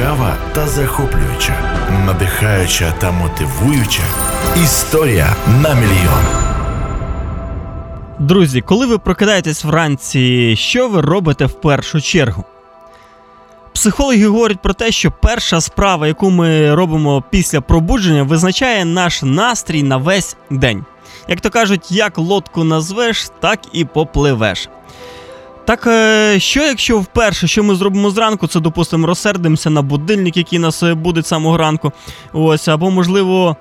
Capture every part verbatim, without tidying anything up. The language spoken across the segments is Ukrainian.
цікава та захоплююча, надихаюча та мотивуюча історія на мільйон. Друзі, коли ви прокидаєтесь вранці, що ви робите в першу чергу? Психологи говорять про те, що перша справа, яку ми робимо після пробудження, визначає наш настрій на весь день. Як то кажуть, як лодку назвеш, так і попливеш. Так, що якщо вперше, що ми зробимо зранку, це, допустимо, розсердимося на будильник, який нас будить з самого ранку, ось, або, можливо,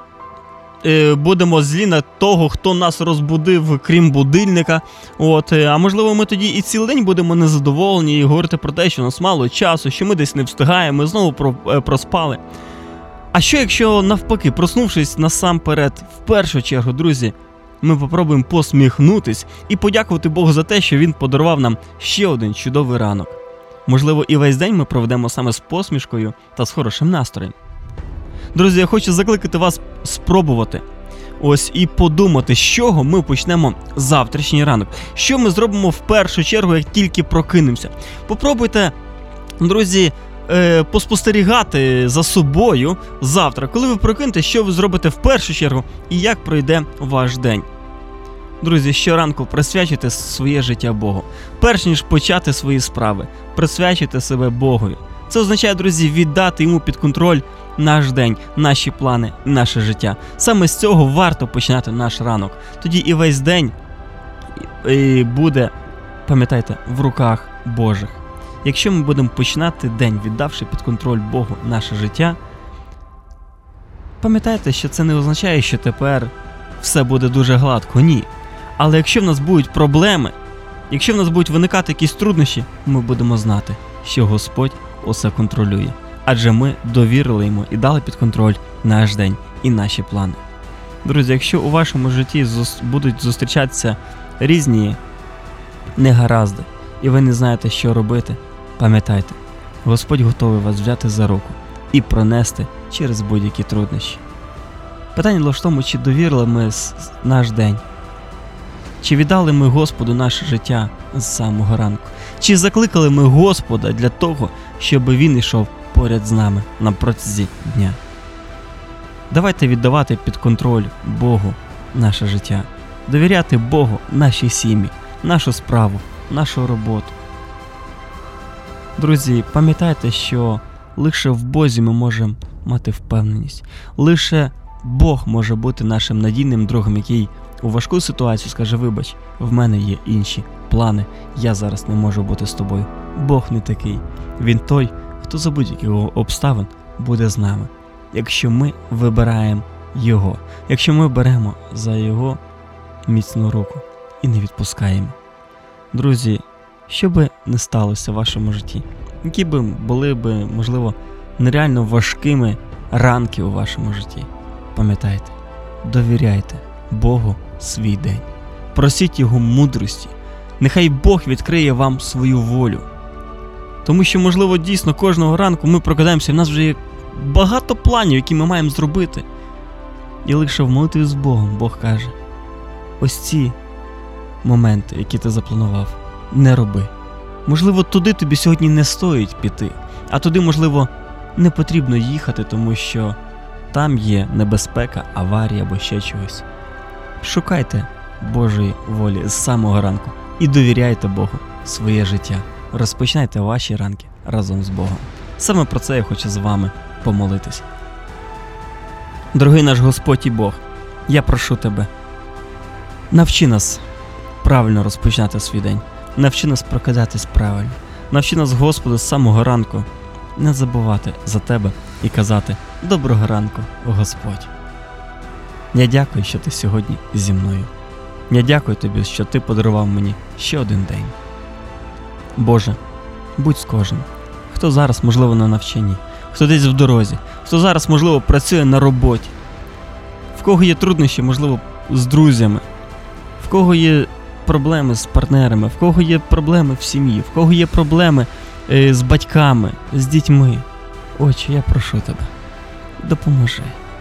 будемо злі на того, хто нас розбудив, крім будильника, от, а можливо, ми тоді і цілий день будемо незадоволені і говорити про те, що у нас мало часу, що ми десь не встигаємо, ми знову проспали. А що якщо, навпаки, проснувшись насамперед, в першу чергу, друзі, ми попробуємо посміхнутись і подякувати Богу за те, що Він подарував нам ще один чудовий ранок. Можливо, і весь день ми проведемо саме з посмішкою та з хорошим настроєм. Друзі, я хочу закликати вас спробувати ось і подумати, з чого ми почнемо завтрашній ранок. Що ми зробимо в першу чергу, як тільки прокинемося. Попробуйте, друзі, поспостерігати за собою завтра, коли ви прокинетесь, що ви зробите в першу чергу і як пройде ваш день. Друзі, щоранку присвячуйте своє життя Богу. Перш ніж почати свої справи, присвячуйте себе Богові. Це означає, друзі, віддати Йому під контроль наш день, наші плани, наше життя. Саме з цього варто починати наш ранок. Тоді і весь день буде, пам'ятайте, в руках Божих. Якщо ми будемо починати день, віддавши під контроль Богу наше життя, пам'ятайте, що це не означає, що тепер все буде дуже гладко. Ні. Але якщо в нас будуть проблеми, якщо в нас будуть виникати якісь труднощі, ми будемо знати, що Господь усе контролює. Адже ми довірили Йому і дали під контроль наш день і наші плани. Друзі, якщо у вашому житті будуть зустрічатися різні негаразди, і ви не знаєте, що робити, пам'ятайте, Господь готовий вас взяти за руку і пронести через будь-які труднощі. Питання лише в тому, чи довірили ми наш день, чи віддали ми Господу наше життя з самого ранку, чи закликали ми Господа для того, щоб Він йшов поряд з нами на протязі дня. Давайте віддавати під контроль Богу наше життя, довіряти Богу наші сім'ї, нашу справу, нашу роботу. Друзі, пам'ятайте, що лише в Бозі ми можемо мати впевненість. Лише Бог може бути нашим надійним другом, який у важку ситуацію скаже: вибач, в мене є інші плани, я зараз не можу бути з тобою. Бог не такий. Він той, хто за будь-яких обставин буде з нами. Якщо ми вибираємо Його, якщо ми беремо за Його міцну руку і не відпускаємо. Друзі, що би не сталося в вашому житті, які би були би, можливо, нереально важкими ранки у вашому житті, пам'ятайте, довіряйте Богу свій день. Просіть Його мудрості. Нехай Бог відкриє вам свою волю. Тому що, можливо, дійсно кожного ранку ми прокидаємося, і в нас вже є багато планів, які ми маємо зробити. І лише в молитві з Богом Бог каже: ось ці моменти, які ти запланував, не роби. Можливо, туди тобі сьогодні не стоїть піти, а туди, можливо, не потрібно їхати, тому що там є небезпека, аварія або ще чогось. Шукайте Божої волі з самого ранку і довіряйте Богу своє життя. Розпочинайте ваші ранки разом з Богом. Саме про це я хочу з вами помолитися. Дорогий наш Господь і Бог, я прошу Тебе, навчи нас правильно розпочинати свій день. Навчи нас прокидатись правильно. Навчи нас, Господи, з самого ранку не забувати за Тебе і казати: доброго ранку, Господь. Я дякую, що Ти сьогодні зі мною. Я дякую Тобі, що Ти подарував мені ще один день. Боже, будь з кожним, хто зараз, можливо, на навчанні, хто десь в дорозі, хто зараз, можливо, працює на роботі, в кого є труднощі, можливо, з друзями, в кого є проблеми з партнерами, в кого є проблеми в сім'ї, в кого є проблеми е, з батьками, з дітьми. Отче, я прошу Тебе, допоможи.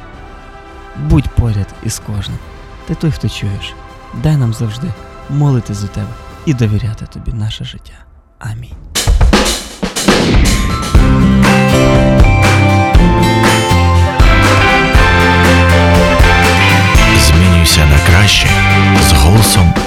Будь поряд із кожним. Ти той, хто чуєш. Дай нам завжди молитись за Тебе і довіряти Тобі наше життя. Амінь. найкраще з голосом